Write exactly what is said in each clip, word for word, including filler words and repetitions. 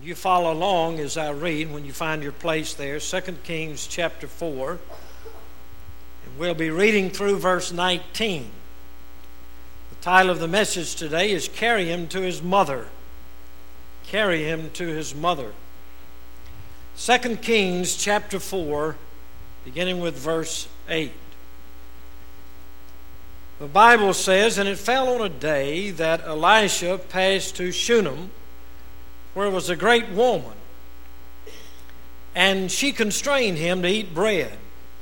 You follow along as I read when you find your place there, Second Kings chapter four. And we'll be reading through verse nineteen. The title of the message today is Carry Him to His Mother. Carry Him to His Mother. Second Kings chapter four, beginning with verse eight. The Bible says, "And it fell on a day that Elisha passed to Shunem, where was a great woman, and she constrained him to eat bread.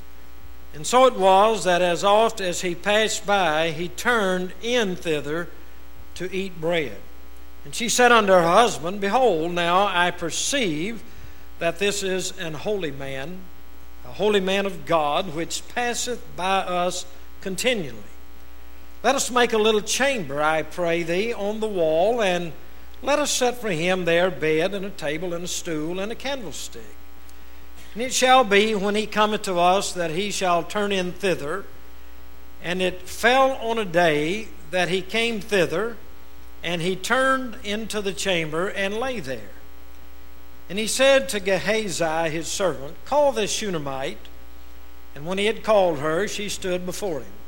And so it was that as oft as he passed by, he turned in thither to eat bread. And she said unto her husband, Behold, now I perceive that this is an holy man, a holy man of God, which passeth by us continually. Let us make a little chamber, I pray thee, on the wall, and let us set for him there a bed, and a table, and a stool, and a candlestick. And it shall be, when he cometh to us, that he shall turn in thither. And it fell on a day that he came thither, and he turned into the chamber, and lay there. And he said to Gehazi his servant, Call this Shunammite. And when he had called her, she stood before him.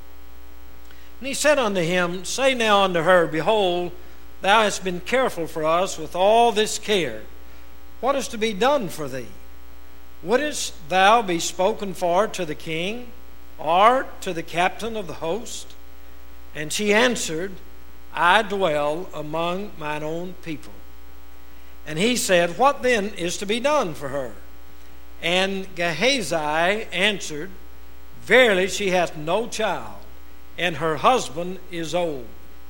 And he said unto him, Say now unto her, Behold, thou hast been careful for us with all this care. What is to be done for thee? Wouldest thou be spoken for to the king, or to the captain of the host? And she answered, I dwell among mine own people. And he said, What then is to be done for her? And Gehazi answered, Verily she hath no child, and her husband is old.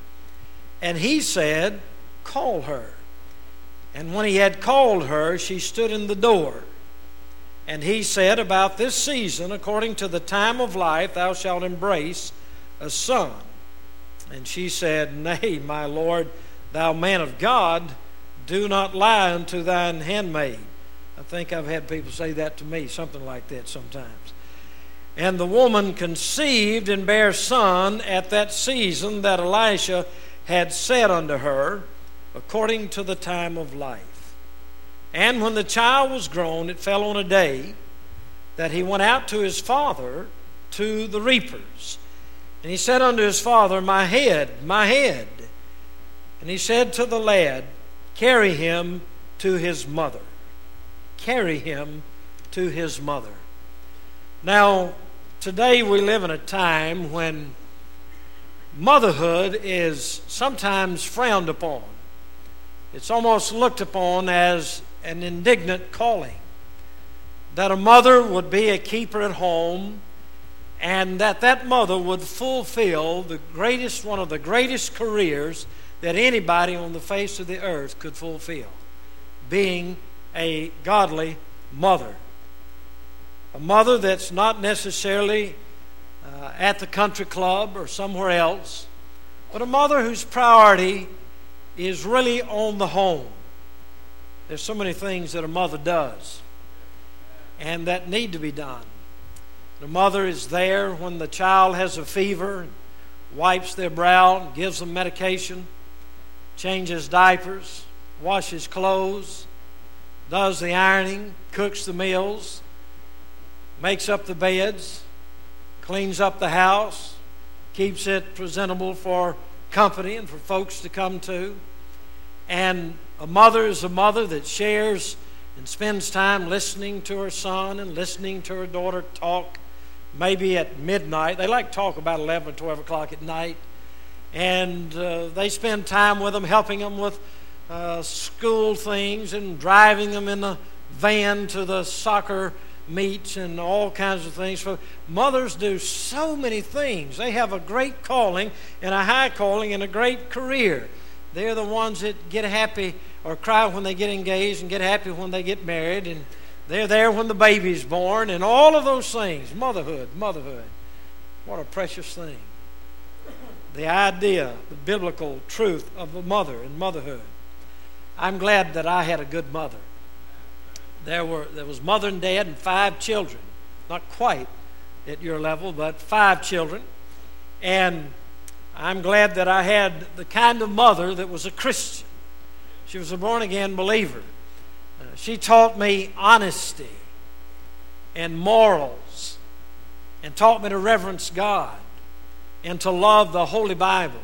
And he said, Call her. And when he had called her, she stood in the door. And he said, About this season, according to the time of life, thou shalt embrace a son. And she said, Nay, my Lord, thou man of God, do not lie unto thine handmaid. I think I've had people say that to me, something like that sometimes. And the woman conceived and bare son at that season that Elisha had said unto her, according to the time of life. And when the child was grown, it fell on a day that he went out to his father to the reapers. And he said unto his father, My head, my head. And he said to the lad, Carry him to his mother. Carry him to his mother. Now, today we live in a time when motherhood is sometimes frowned upon. It's almost looked upon as an indignant calling. That a mother would be a keeper at home, and that that mother would fulfill the greatest, one of the greatest careers that anybody on the face of the earth could fulfill, being a godly mother. A mother that's not necessarily uh, at the country club or somewhere else, but a mother whose priority is really on the home. There's so many things that a mother does and that need to be done. The mother is there when the child has a fever, and wipes their brow and gives them medication, changes diapers, washes clothes, does the ironing, cooks the meals, makes up the beds, cleans up the house, keeps it presentable for company and for folks to come to. And a mother is a mother that shares and spends time listening to her son and listening to her daughter talk, maybe at midnight. They like to talk about eleven or twelve o'clock at night. And uh, they spend time with them, helping them with uh, school things and driving them in the van to the soccer meets and all kinds of things. So mothers do so many things. They have a great calling and a high calling and a great career. They're the ones that get happy or cry when they get engaged and get happy when they get married, and they're there when the baby's born, and all of those things. Motherhood, motherhood. What a precious thing. The idea, the biblical truth of a mother and motherhood. I'm glad that I had a good mother. There were there was mother and dad and five children. Not quite at your level, but five children. And I'm glad that I had the kind of mother that was a Christian. She was a born-again believer. Uh, she taught me honesty and morals, and taught me to reverence God and to love the Holy Bible.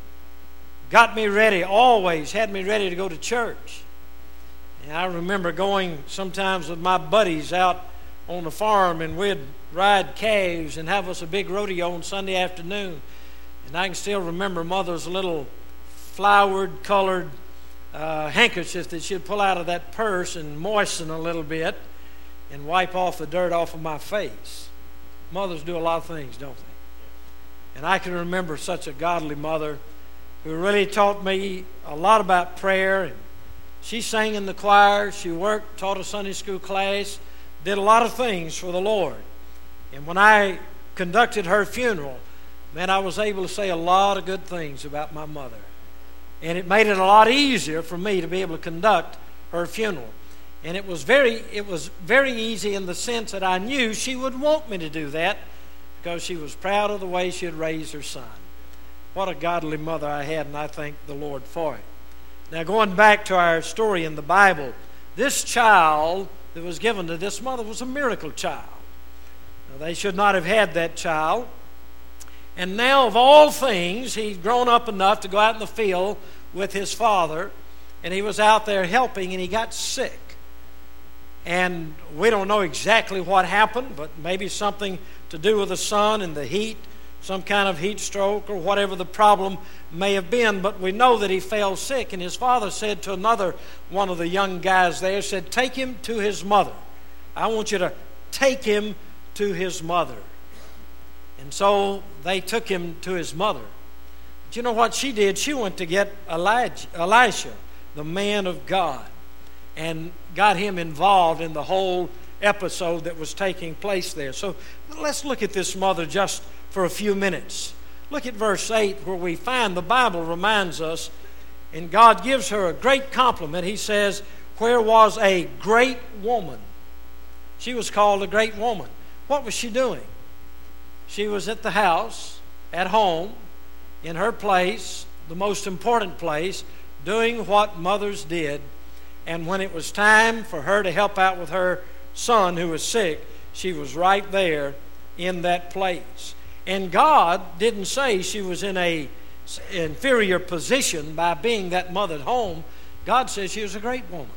Got me ready, always had me ready to go to church. And I remember going sometimes with my buddies out on the farm, and we'd ride calves and have us a big rodeo on Sunday afternoon. And I can still remember Mother's little flowered colored uh, handkerchief that she'd pull out of that purse and moisten a little bit and wipe off the dirt off of my face. Mothers do a lot of things, don't they? And I can remember such a godly mother who really taught me a lot about prayer. And she sang in the choir, she worked, taught a Sunday school class, did a lot of things for the Lord. And when I conducted her funeral, man, I was able to say a lot of good things about my mother. And it made it a lot easier for me to be able to conduct her funeral. And it was very it was very easy in the sense that I knew she would want me to do that because she was proud of the way she had raised her son. What a godly mother I had, and I thank the Lord for it. Now, going back to our story in the Bible, this child that was given to this mother was a miracle child. Now, they should not have had that child. And now, of all things, he'd grown up enough to go out in the field with his father, and he was out there helping, and he got sick. And we don't know exactly what happened, but maybe something to do with the sun and the heat, some kind of heat stroke or whatever the problem may have been. But we know that he fell sick, and his father said to another one of the young guys there, said, "Take him to his mother. I want you to take him to his mother." And so they took him to his mother. But you know what she did? She went to get Elijah, Elisha, the man of God, and got him involved in the whole episode that was taking place there. So let's look at this mother just for a few minutes. Look at verse eight, where we find the Bible reminds us, and God gives her a great compliment. He says, "Where was a great woman." She was called a great woman. What was she doing? She was at the house, at home, in her place, the most important place, doing what mothers did. And when it was time for her to help out with her son who was sick, she was right there in that place. And God didn't say she was in a inferior position by being that mother at home. God says she was a great woman.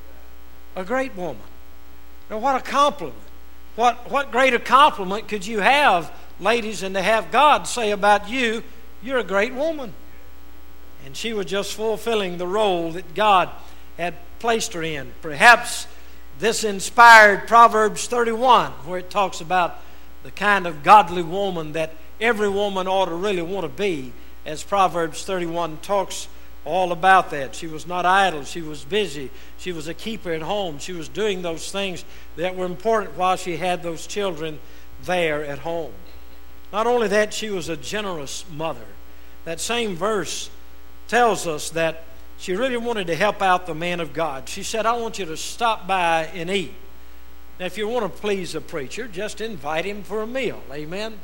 A great woman. Now, what a compliment. What, what greater compliment could you have, ladies, than to have God say about you, "You're a great woman." And she was just fulfilling the role that God had placed her in. Perhaps this inspired Proverbs thirty-one, where it talks about the kind of godly woman that every woman ought to really want to be, as Proverbs thirty-one talks all about that. She was not idle. She was busy. She was a keeper at home. She was doing those things that were important while she had those children there at home. Not only that, she was a generous mother. That same verse tells us that she really wanted to help out the man of God. She said, "I want you to stop by and eat." Now, if you want to please a preacher, just invite him for a meal. Amen?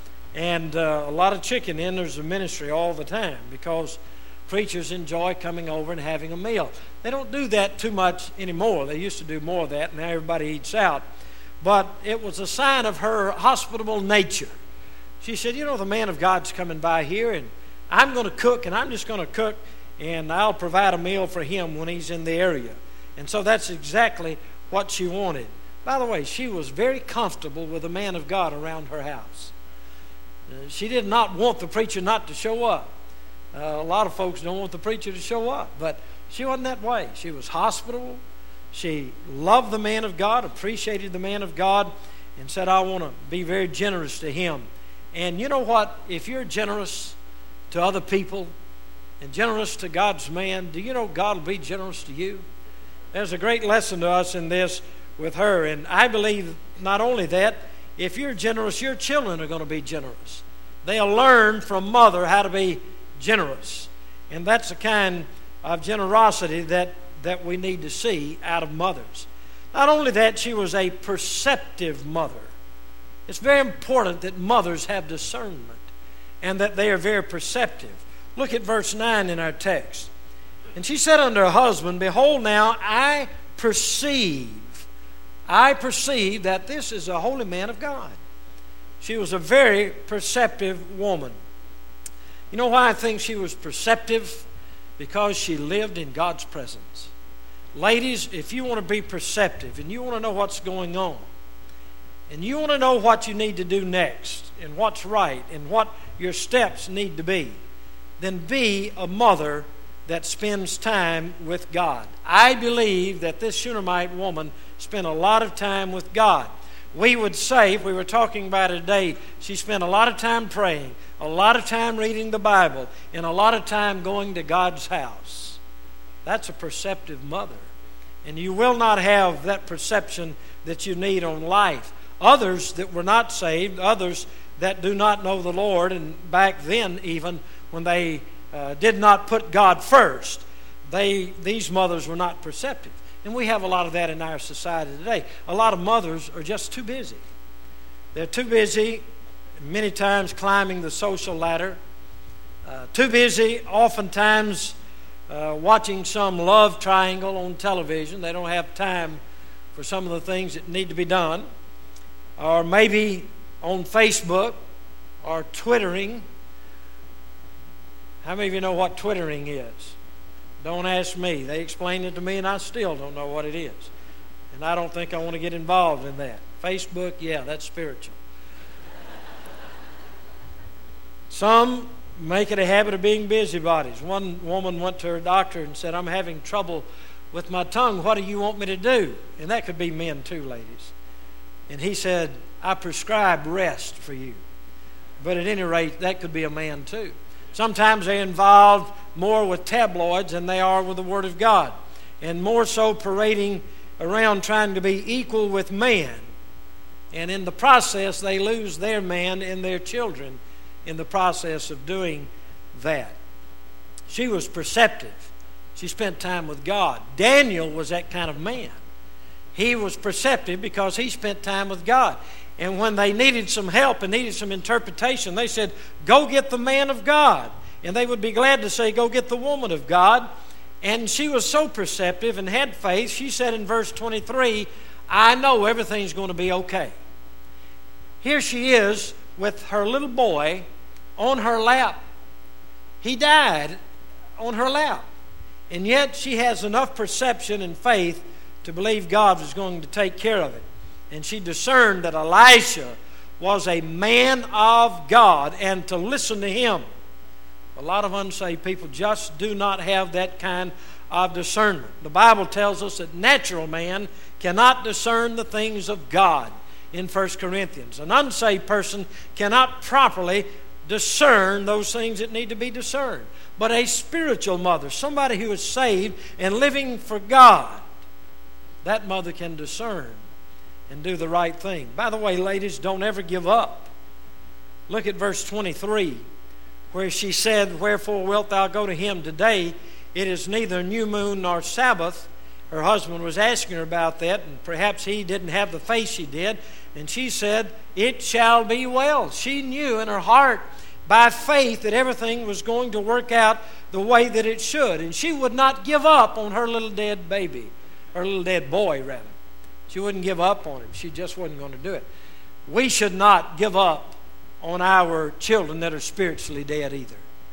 And uh, a lot of chicken enters the ministry all the time because preachers enjoy coming over and having a meal. They don't do that too much anymore. They used to do more of that. Now everybody eats out. But it was a sign of her hospitable nature. She said, "You know, the man of God's coming by here, and I'm going to cook, and I'm just going to cook, and I'll provide a meal for him when he's in the area." And so that's exactly what she wanted. By the way, she was very comfortable with the man of God around her house. Uh, she did not want the preacher not to show up. Uh, a lot of folks don't want the preacher to show up, but she wasn't that way. She was hospitable. She loved the man of God, appreciated the man of God, and said, "I want to be very generous to him." And you know what? If you're generous to other people and generous to God's man, do you know God will be generous to you? There's a great lesson to us in this with her. And I believe not only that, if you're generous, your children are going to be generous. They'll learn from mother how to be generous. And that's the kind of generosity that, that we need to see out of mothers. Not only that, she was a perceptive mother. It's very important that mothers have discernment and that they are very perceptive. Look at verse nine in our text. "And she said unto her husband, Behold now, I perceive, I perceive that this is a holy man of God. She was a very perceptive woman. You know why I think she was perceptive? Because she lived in God's presence. Ladies, if you want to be perceptive and you want to know what's going on, and you want to know what you need to do next, and what's right, and what your steps need to be, then be a mother that spends time with God. I believe that this Shunammite woman spent a lot of time with God. We would say, if we were talking about it today, she spent a lot of time praying, a lot of time reading the Bible, and a lot of time going to God's house. That's a perceptive mother. And you will not have that perception that you need on life. Others that were not saved, others that do not know the Lord, and back then even when they uh, did not put God first, they these mothers were not perceptive. And we have a lot of that in our society today. A lot of mothers are just too busy. They're too busy, many times climbing the social ladder, uh, too busy oftentimes uh, watching some love triangle on television. They don't have time for some of the things that need to be done. Or maybe on Facebook or Twittering. How many of you know what Twittering is? Don't ask me. They explained it to me and I still don't know what it is. And I don't think I want to get involved in that. Facebook, yeah, that's spiritual. Some make it a habit of being busybodies. One woman went to her doctor and said, I'm having trouble with my tongue. What do you want me to do? And that could be men too, ladies. And he said, I prescribe rest for you. But at any rate, that could be a man too. Sometimes they're involved more with tabloids than they are with the Word of God. And more so parading around trying to be equal with man. And in the process, they lose their man and their children in the process of doing that. She was perceptive. She spent time with God. Daniel was that kind of man. He was perceptive because he spent time with God. And when they needed some help and needed some interpretation, they said, go get the man of God. And they would be glad to say, go get the woman of God. And she was so perceptive and had faith. She said in verse twenty-three, I know everything's going to be okay. Here she is with her little boy on her lap. He died on her lap. And yet she has enough perception and faith to believe God was going to take care of it. And she discerned that Elisha was a man of God and to listen to him. A lot of unsaved people just do not have that kind of discernment. The Bible tells us that natural man cannot discern the things of God in First Corinthians. An unsaved person cannot properly discern those things that need to be discerned. But a spiritual mother, somebody who is saved and living for God, that mother can discern and do the right thing. By the way, ladies, don't ever give up. Look at verse twenty-three, where she said, wherefore wilt thou go to him today? It is neither new moon nor Sabbath. Her husband was asking her about that, and perhaps he didn't have the faith she did. And she said, it shall be well. She knew in her heart by faith that everything was going to work out the way that it should. And she would not give up on her little dead baby, or little dead boy, rather. She wouldn't give up on him. She just wasn't going to do it. We should not give up on our children that are spiritually dead either.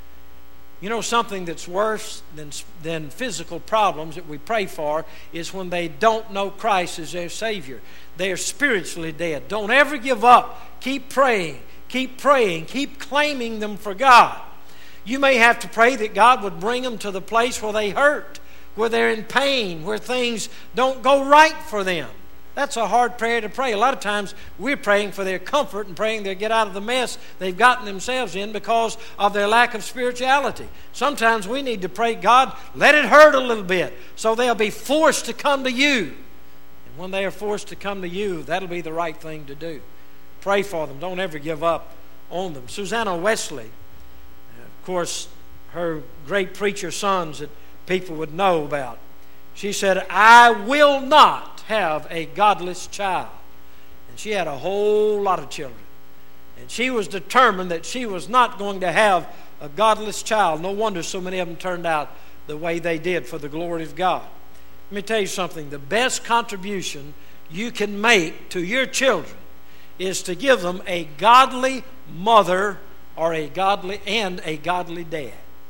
You know, something that's worse than, than physical problems that we pray for is when they don't know Christ as their Savior. They are spiritually dead. Don't ever give up. Keep praying. Keep praying. Keep claiming them for God. You may have to pray that God would bring them to the place where they hurt, where they're in pain, where things don't go right for them. That's a hard prayer to pray. A lot of times we're praying for their comfort and praying they'll get out of the mess they've gotten themselves in because of their lack of spirituality. Sometimes we need to pray, God, let it hurt a little bit so they'll be forced to come to you. And when they are forced to come to you, that'll be the right thing to do. Pray for them. Don't ever give up on them. Susanna Wesley, of course, her great preacher sons that people would know about. She said, I will not have a godless child. And she had a whole lot of children. And she was determined that she was not going to have a godless child. No wonder so many of them turned out the way they did for the glory of God. Let me tell you something. The best contribution you can make to your children is to give them a godly mother or a godly and a godly dad.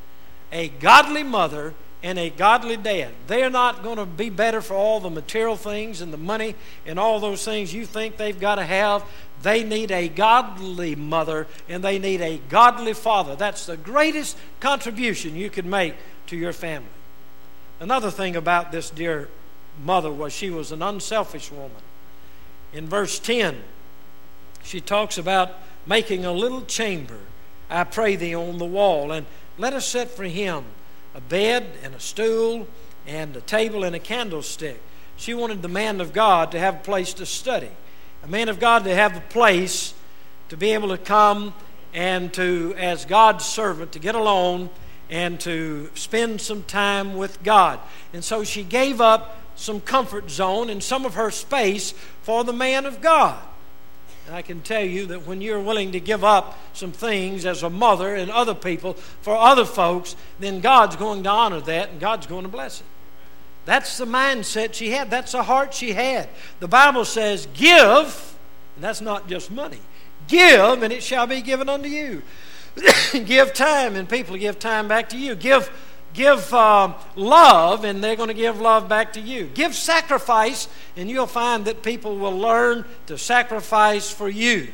A godly mother and a godly dad. They're not going to be better for all the material things and the money and all those things you think they've got to have. They need a godly mother and they need a godly father. That's the greatest contribution you can make to your family. Another thing about this dear mother was she was an unselfish woman. In verse ten, she talks about making a little chamber, I pray thee, on the wall, and let us set for him a bed and a stool and a table and a candlestick. She wanted the man of God to have a place to study, a man of God to have a place to be able to come and to, as God's servant, to get alone and to spend some time with God. And so she gave up some comfort zone and some of her space for the man of God. And I can tell you that when you're willing to give up some things as a mother and other people for other folks, then God's going to honor that and God's going to bless it. That's the mindset she had. That's the heart she had. The Bible says, give, and that's not just money. Give, and it shall be given unto you. Give time, and people give time back to you. Give Give uh, love, and they're going to give love back to you. Give sacrifice, and you'll find that people will learn to sacrifice for you.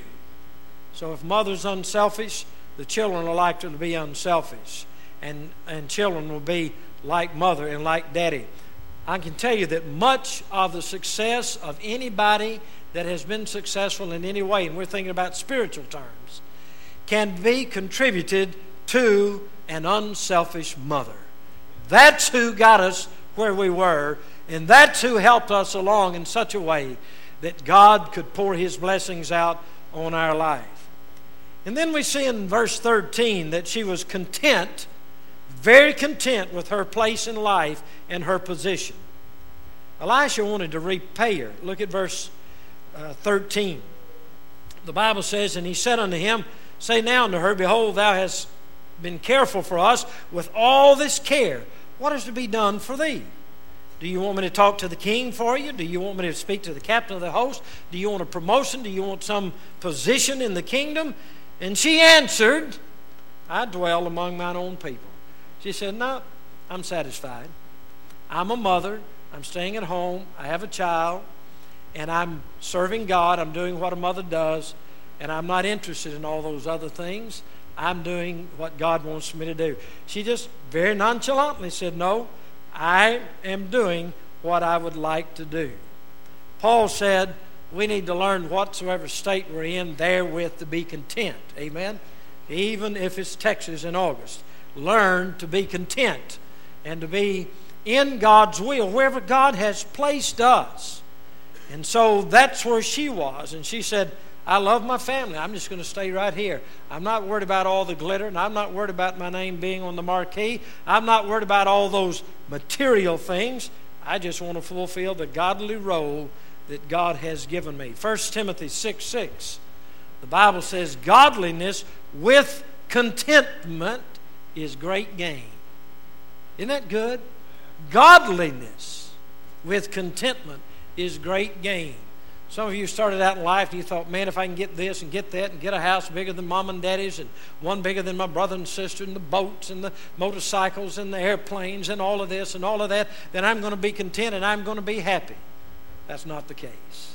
So if mother's unselfish, the children are likely to be unselfish. And, and children will be like mother and like daddy. I can tell you that much of the success of anybody that has been successful in any way, and we're thinking about spiritual terms, can be contributed to an unselfish mother. That's who got us where we were, and that's who helped us along in such a way that God could pour His blessings out on our life. And then we see in verse thirteen that she was content, very content with her place in life and her position. Elisha wanted to repay her. Look at verse uh, thirteen. The Bible says, and he said unto him, say now unto her, behold, thou hast been careful for us with all this care. What is to be done for thee? Do you want me to talk to the king for you? Do you want me to speak to the captain of the host? Do you want a promotion? Do you want some position in the kingdom? And she answered, I dwell among mine own people. She said, no, I'm satisfied. I'm a mother. I'm staying at home. I have a child. And I'm serving God. I'm doing what a mother does. And I'm not interested in all those other things. I'm doing what God wants me to do. She just very nonchalantly said, no, I am doing what I would like to do. Paul said we need to learn whatsoever state we're in therewith to be content. Amen? Even if it's Texas in August. Learn to be content and to be in God's will, wherever God has placed us. And so that's where she was. And she said, I love my family. I'm just going to stay right here. I'm not worried about all the glitter, and I'm not worried about my name being on the marquee. I'm not worried about all those material things. I just want to fulfill the godly role that God has given me. First Timothy six six. The Bible says, godliness with contentment is great gain. Isn't that good? Godliness with contentment is great gain. Some of you started out in life and you thought, man, if I can get this and get that and get a house bigger than mom and daddy's and one bigger than my brother and sister and the boats and the motorcycles and the airplanes and all of this and all of that, then I'm going to be content and I'm going to be happy. That's not the case.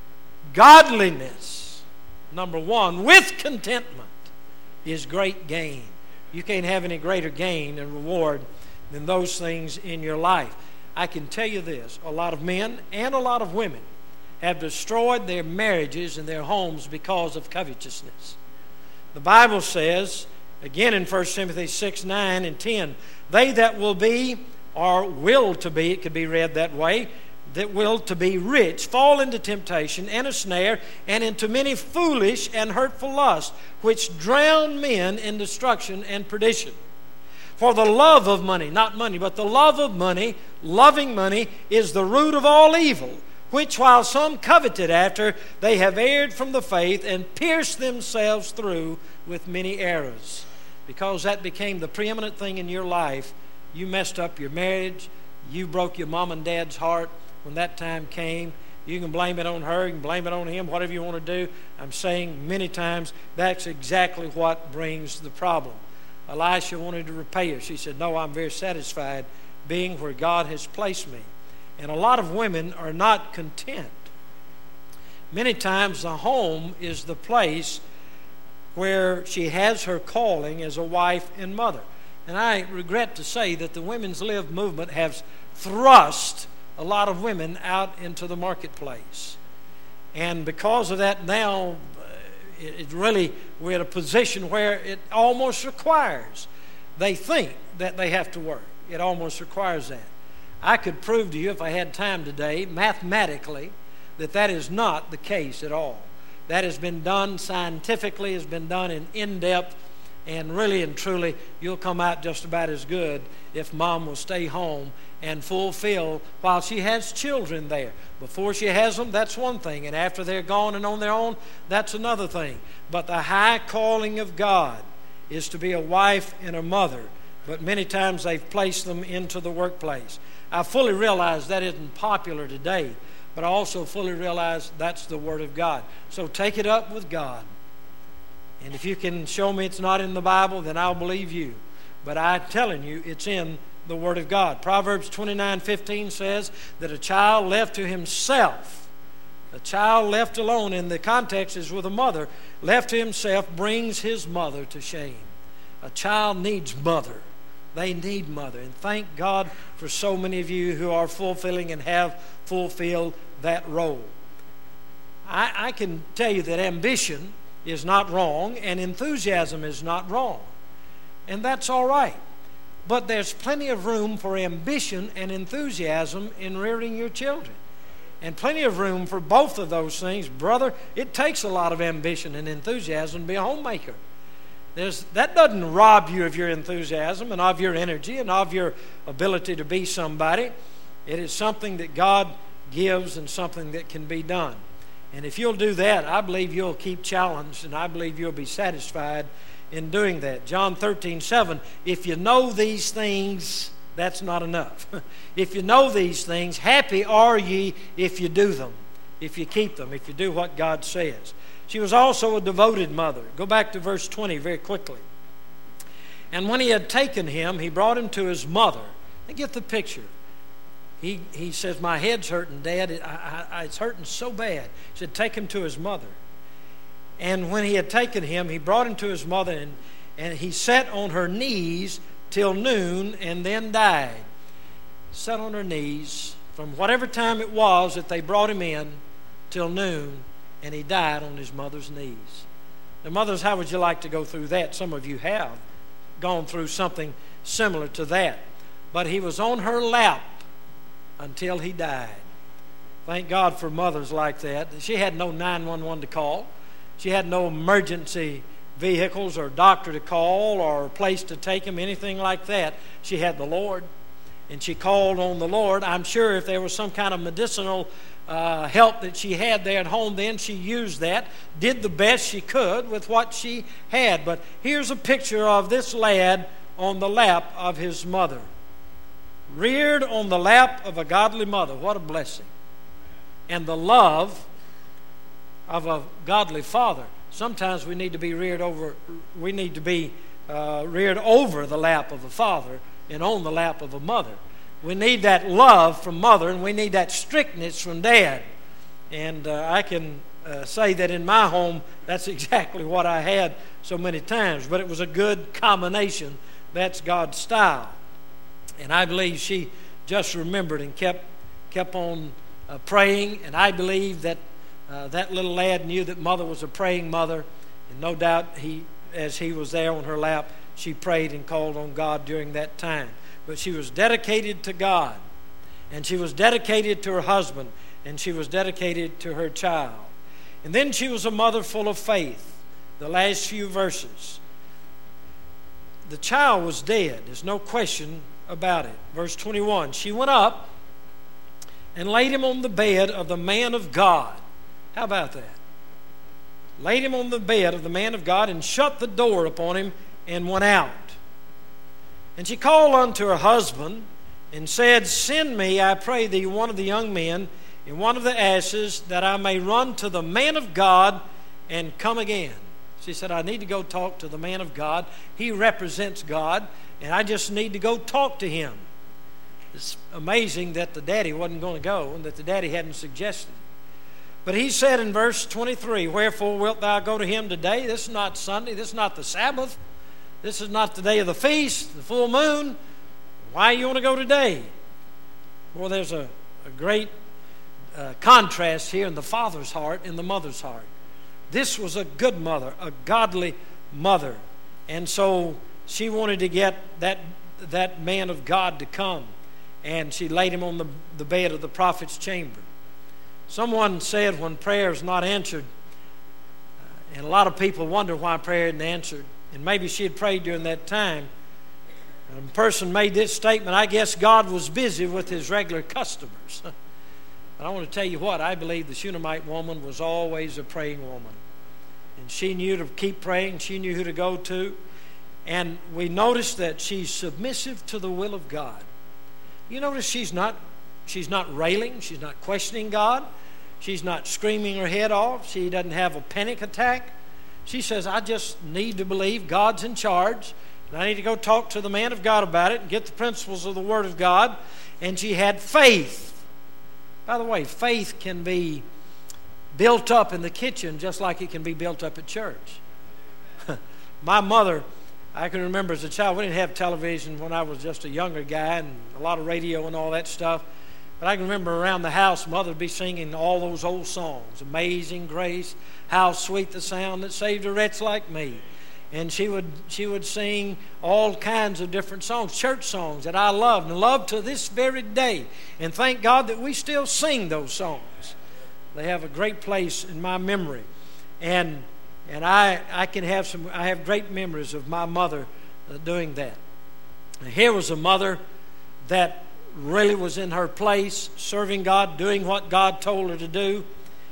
Godliness, number one, with contentment is great gain. You can't have any greater gain and reward than those things in your life. I can tell you this, a lot of men and a lot of women have destroyed their marriages and their homes because of covetousness. The Bible says, again in First Timothy six, nine, and ten, they that will be, or will to be, it could be read that way, that will to be rich, fall into temptation and a snare, and into many foolish and hurtful lusts, which drown men in destruction and perdition. For the love of money, not money, but the love of money, loving money, is the root of all evil, which while some coveted after, they have erred from the faith and pierced themselves through with many errors. Because that became the preeminent thing in your life, you messed up your marriage, You broke your mom and dad's heart when that time came. You can blame it on her, you can blame it on him, whatever you want to do. I'm saying many times that's exactly what brings the problem. Elisha wanted to repay her. She said, no, I'm very satisfied being where God has placed me. And a lot of women are not content. Many times the home is the place where she has her calling as a wife and mother. And I regret to say that the Women's Live movement has thrust a lot of women out into the marketplace. And because of that now, it, it really, we're at a position where it almost requires. They think that they have to work. It almost requires that. I could prove to you, if I had time today, mathematically, that that is not the case at all. That has been done scientifically, has been done in in-depth, and really and truly, you'll come out just about as good if mom will stay home and fulfill while she has children there. Before she has them, that's one thing, and after they're gone and on their own, that's another thing. But the high calling of God is to be a wife and a mother, but many times they've placed them into the workplace. I fully realize that isn't popular today, but I also fully realize that's the Word of God. So take it up with God. And if you can show me it's not in the Bible, then I'll believe you. But I'm telling you, it's in the Word of God. Proverbs twenty-nine fifteen says that a child left to himself, a child left alone, in the context is with a mother, left to himself brings his mother to shame. A child needs mother. They need mother. And thank God for so many of you who are fulfilling and have fulfilled that role. I, I can tell you that ambition is not wrong and enthusiasm is not wrong. And that's all right. But there's plenty of room for ambition and enthusiasm in rearing your children. And plenty of room for both of those things. Brother, it takes a lot of ambition and enthusiasm to be a homemaker. There's, that doesn't rob you of your enthusiasm and of your energy and of your ability to be somebody. It is something that God gives and something that can be done. And if you'll do that, I believe you'll keep challenged, and I believe you'll be satisfied in doing that. John thirteen seven, if you know these things, that's not enough. If you know these things, happy are ye if you do them, if you keep them, if you do what God says. She was also a devoted mother. Go back to verse twenty very quickly. And when he had taken him, he brought him to his mother. And get the picture. He, he says, my head's hurting, Dad. It, I, I, it's hurting so bad. He said, take him to his mother. And when he had taken him, he brought him to his mother, and, and he sat on her knees till noon and then died. Sat on her knees from whatever time it was that they brought him in till noon, and he died on his mother's knees. Now, mothers, how would you like to go through that? Some of you have gone through something similar to that. But he was on her lap until he died. Thank God for mothers like that. She had no nine one one to call. She had no emergency vehicles or doctor to call or place to take him, anything like that. She had the Lord, and she called on the Lord. I'm sure if there was some kind of medicinal uh, help that she had there at home, then she used that, did the best she could with what she had. But here's a picture of this lad on the lap of his mother. Reared on the lap of a godly mother. What a blessing. And the love of a godly father. Sometimes we need to be reared over, we need to be uh, reared over the lap of a father and on the lap of a mother. We need that love from mother, and we need that strictness from dad. And uh, I can uh, say that in my home, that's exactly what I had so many times. But it was a good combination. That's God's style. And I believe she just remembered and kept kept on uh, praying. And I believe that uh, that little lad knew that mother was a praying mother. And no doubt he, as he was there on her lap, she prayed and called on God during that time. But she was dedicated to God. And she was dedicated to her husband. And she was dedicated to her child. And then she was a mother full of faith. The last few verses. The child was dead. There's no question about it. Verse twenty-one, she went up and laid him on the bed of the man of God. How about that? Laid him on the bed of the man of God and shut the door upon him and went out. And she called unto her husband and said, Send me, I pray thee, one of the young men and one of the asses, that I may run to the man of God and come again. She said, I need to go talk to the man of God. He represents God, and I just need to go talk to him. It's amazing that the daddy wasn't going to go and that the daddy hadn't suggested it. But he said in verse twenty-three, Wherefore wilt thou go to him today? This is not Sunday. This is not the Sabbath. This is not the day of the feast, the full moon. Why you want to go today? Well, there's a, a great uh, contrast here in the father's heart and the mother's heart. This was a good mother, a godly mother. And so she wanted to get that, that man of God to come. And she laid him on the, the bed of the prophet's chamber. Someone said when prayer is not answered, uh, and a lot of people wonder why prayer isn't answered, and maybe she had prayed during that time, and a person made this statement, I guess God was busy with his regular customers. But I want to tell you what, I believe the Shunammite woman was always a praying woman. And she knew to keep praying, she knew who to go to. And we notice that she's submissive to the will of God. You notice she's not, she's not railing, she's not questioning God, she's not screaming her head off, she doesn't have a panic attack. She says, I just need to believe God's in charge, and I need to go talk to the man of God about it and get the principles of the Word of God. And she had faith. By the way, faith can be built up in the kitchen just like it can be built up at church. My mother, I can remember as a child, we didn't have television when I was just a younger guy and a lot of radio and all that stuff. But I can remember around the house, Mother would be singing all those old songs. Amazing Grace, how sweet the sound that saved a wretch like me. And she would she would sing all kinds of different songs, church songs that I loved and love to this very day. And thank God that we still sing those songs. They have a great place in my memory. And and I I can have some I have great memories of my mother uh, doing that. And here was a mother that really was in her place, serving God, doing what God told her to do.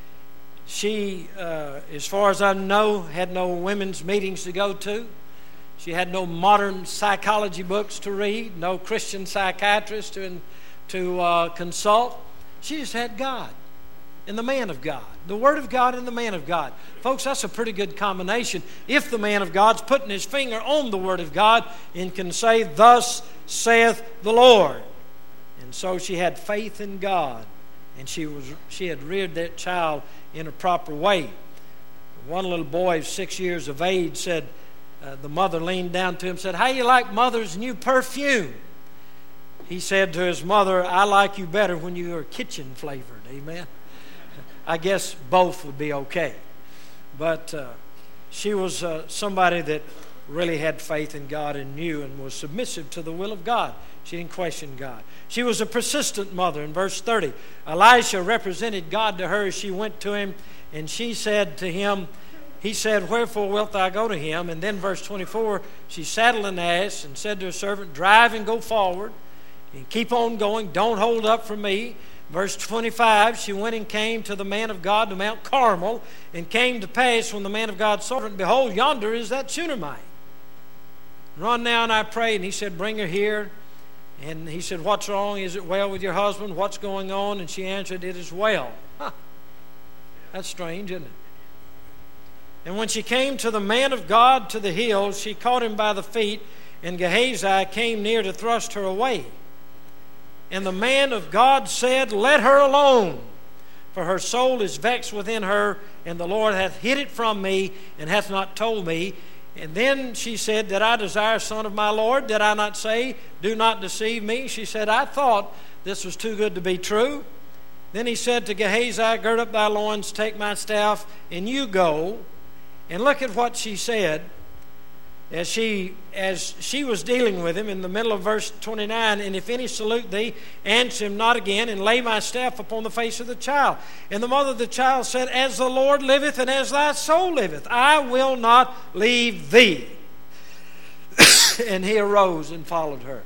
She, uh, as far as I know, had no women's meetings to go to. She had no modern psychology books to read, no Christian psychiatrist to, to uh, consult. She just had God and the man of God, the Word of God and the man of God. Folks, that's a pretty good combination. If the man of God's putting his finger on the Word of God and can say, Thus saith the Lord. And so she had faith in God, and she was she had reared that child in a proper way. One little boy, six years of age, said, uh, the mother leaned down to him and said, How you like Mother's new perfume? He said to his mother, I like you better when you are kitchen flavored. Amen. I guess both would be okay. But uh, she was uh, somebody that really had faith in God and knew and was submissive to the will of God. She didn't question God. She was a persistent mother. In verse thirty, Elisha represented God to her as she went to him, and she said to him, he said, Wherefore wilt thou go to him? And then verse twenty-four, she saddled an ass and said to her servant, Drive and go forward, and keep on going, don't hold up for me. Verse twenty-five, she went and came to the man of God to Mount Carmel, and came to pass when the man of God saw her, behold, yonder is that Shunammite. Run now, and I pray. And he said, Bring her here. And he said, What's wrong? Is it well with your husband? What's going on? And she answered, It is well. Huh. That's strange, isn't it? And when she came to the man of God to the hill, she caught him by the feet, and Gehazi came near to thrust her away. And the man of God said, Let her alone, for her soul is vexed within her, and the Lord hath hid it from me, and hath not told me. And then she said, Did I desire, son of my Lord? Did I not say, Do not deceive me? She said, I thought this was too good to be true. Then he said to Gehazi, Gird up thy loins, take my staff, and you go. And look at what she said as she as she was dealing with him in the middle of verse twenty-nine. And if any salute thee, answer him not again, and lay my staff upon the face of the child. And the mother of the child said, As the Lord liveth, and as thy soul liveth, I will not leave thee. And he arose and followed her.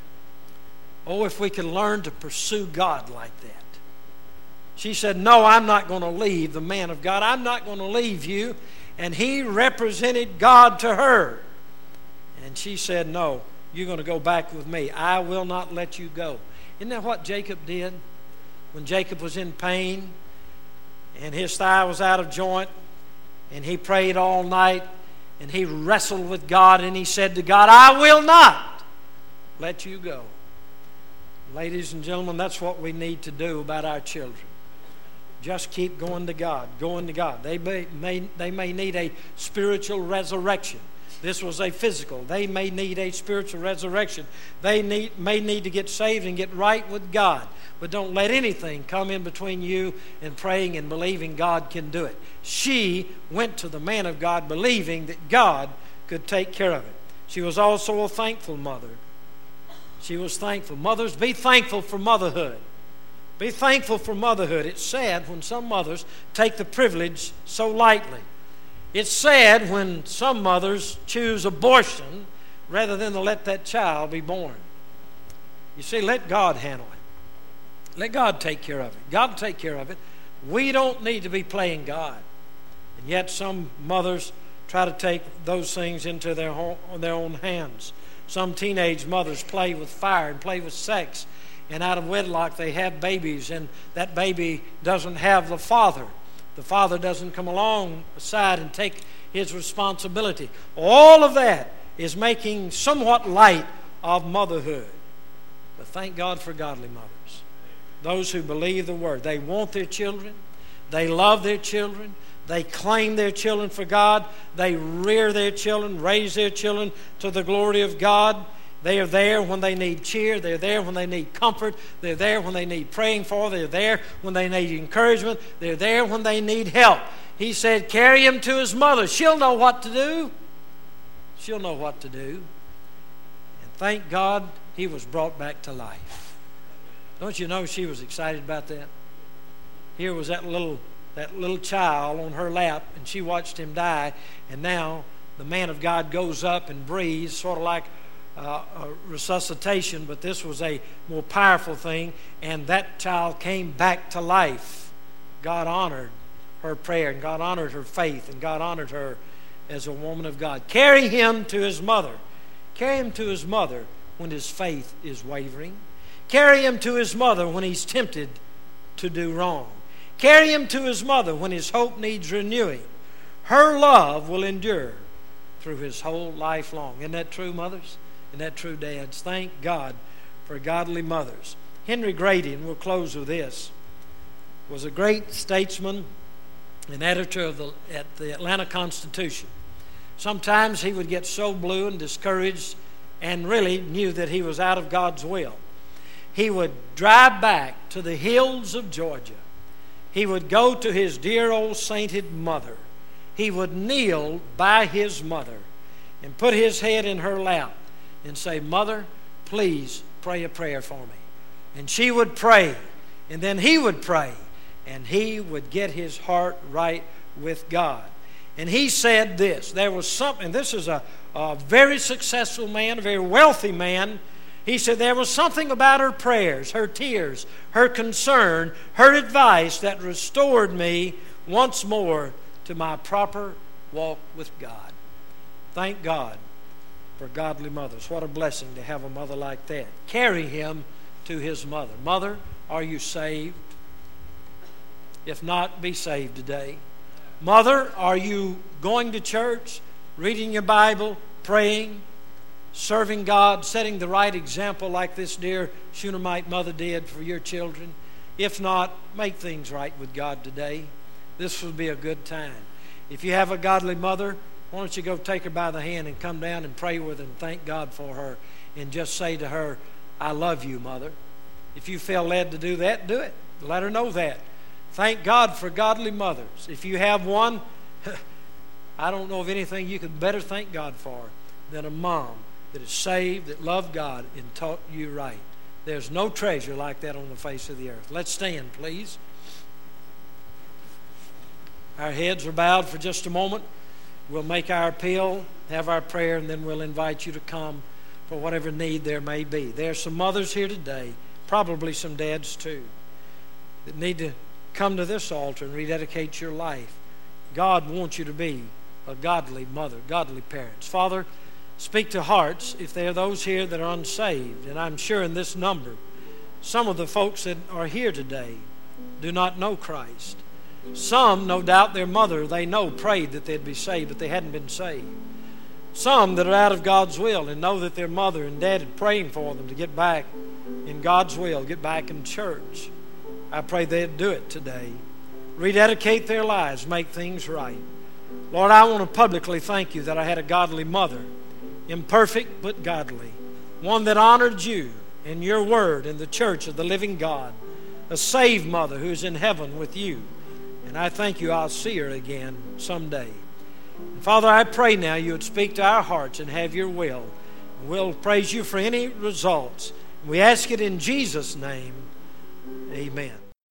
Oh, if we could learn to pursue God like that. She said, No, I'm not going to leave the man of God. I'm not going to leave you. And he represented God to her. And she said, No, you're going to go back with me. I will not let you go. Isn't that what Jacob did? When Jacob was in pain and his thigh was out of joint and he prayed all night and he wrestled with God and he said to God, I will not let you go. Ladies and gentlemen, that's what we need to do about our children. Just keep going to God, going to God. They may, may, they may need a spiritual resurrection. This was a physical. They may need a spiritual resurrection. They need, may need to get saved and get right with God. But don't let anything come in between you and praying and believing God can do it. She went to the man of God believing that God could take care of it. She was also a thankful mother. She was thankful. Mothers, be thankful for motherhood. Be thankful for motherhood. It's sad when some mothers take the privilege so lightly. It's sad when some mothers choose abortion rather than to let that child be born. You see, let God handle it. Let God take care of it. God will take care of it. We don't need to be playing God. And yet some mothers try to take those things into their own, their own hands. Some teenage mothers play with fire and play with sex. And out of wedlock they have babies, and that baby doesn't have the father. The father doesn't come alongside and take his responsibility. All of that is making somewhat light of motherhood. But thank God for godly mothers. Those who believe the word. They want their children. They love their children. They claim their children for God. They rear their children, raise their children to the glory of God. They are there when they need cheer. They're there when they need comfort. They're there when they need praying for. They're there when they need encouragement. They're there when they need help. He said, carry him to his mother. She'll know what to do. She'll know what to do. And thank God he was brought back to life. Don't you know she was excited about that? Here was that little, that little child on her lap, and she watched him die. And now the man of God goes up and breathes, sort of like Uh, a resuscitation, but this was a more powerful thing, and that child came back to life. God honored her prayer, and God honored her faith, and God honored her as a woman of God. Carry him to his mother. Carry him to his mother when his faith is wavering. Carry him to his mother when he's tempted to do wrong. Carry him to his mother when his hope needs renewing. Her love will endure through his whole life long. Isn't that true, mothers? And that true, dads? Thank God for godly mothers. Henry Grady, and we'll close with this, was a great statesman and editor of the, at the Atlanta Constitution. Sometimes he would get so blue and discouraged and really knew that he was out of God's will. He would drive back to the hills of Georgia. He would go to his dear old sainted mother. He would kneel by his mother and put his head in her lap and say, Mother, please pray a prayer for me. And she would pray, and then he would pray, and he would get his heart right with God. And he said this, there was something, this is a, a very successful man, a very wealthy man. He said there was something about her prayers, her tears, her concern, her advice that restored me once more to my proper walk with God. Thank God for godly mothers. What a blessing to have a mother like that. Carry him to his mother. Mother, are you saved? If not, be saved today. Mother, are you going to church, reading your Bible, praying, serving God, setting the right example like this dear Shunammite mother did for your children? If not, make things right with God today. This will be a good time. If you have a godly mother, why don't you go take her by the hand and come down and pray with her and thank God for her and just say to her, I love you, Mother. If you feel led to do that, do it. Let her know that. Thank God for godly mothers. If you have one, I don't know of anything you could better thank God for than a mom that is saved, that loved God, and taught you right. There's no treasure like that on the face of the earth. Let's stand, please. Our heads are bowed for just a moment. We'll make our appeal, have our prayer, and then we'll invite you to come for whatever need there may be. There are some mothers here today, probably some dads too, that need to come to this altar and rededicate your life. God wants you to be a godly mother, godly parents. Father, Speak to hearts if there are those here that are unsaved. And I'm sure in this number, some of the folks that are here today do not know Christ. Some, no doubt their mother, they know, prayed that they'd be saved, but they hadn't been saved. Some that are out of God's will and know that their mother and dad are praying for them to get back in God's will, get back in church. I pray they'd do it today. Rededicate their lives, make things right. Lord, I want to publicly thank you that I had a godly mother, imperfect but godly, one that honored you and your word in the church of the living God, a saved mother who's in heaven with you. And I thank you I'll see her again someday. And Father, I pray now you would speak to our hearts and have your will. We'll praise you for any results. We ask it in Jesus' name. Amen.